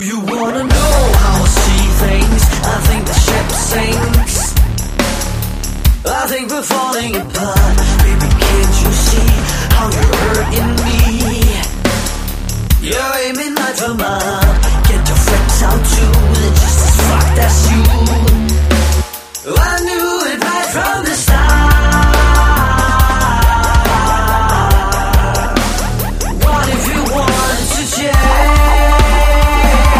You wanna know how I see things? I think the ship sinks. I think we're falling apart.